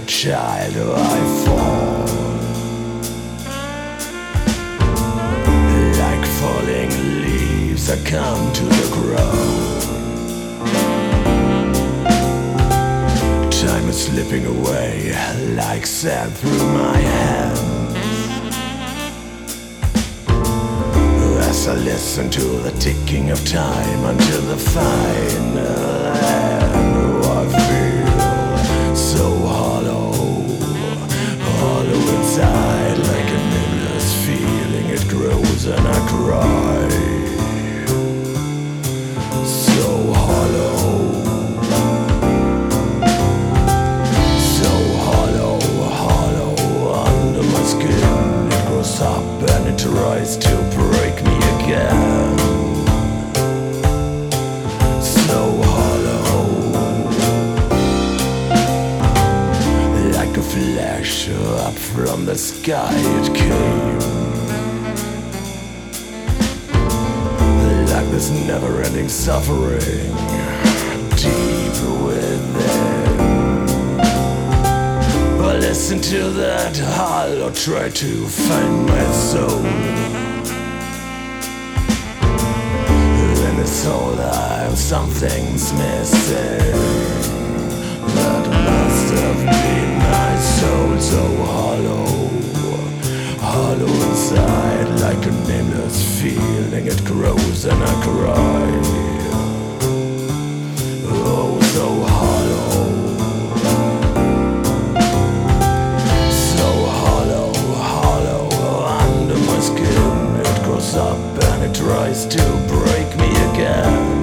child, I fall like falling leaves. I come to the ground. Time is slipping away like sand through my hands as I listen to the ticking of time until the final end. Oh, I feel so hollow, hollow inside, like a nameless feeling. It grows and I cry. So hollow, so hollow, hollow under my skin. It grows up and it tries to break me again. So hollow, like a flash up from the sky it came, like this never-ending suffering deep within. I listen to that hollow, try to find my soul. In this whole life something's missing. That must have been my soul. So hollow, hollow inside, like a nameless feeling. It grows and I cry. Oh, so hollow, so hollow, hollow under my skin. It grows up and it tries to break me again.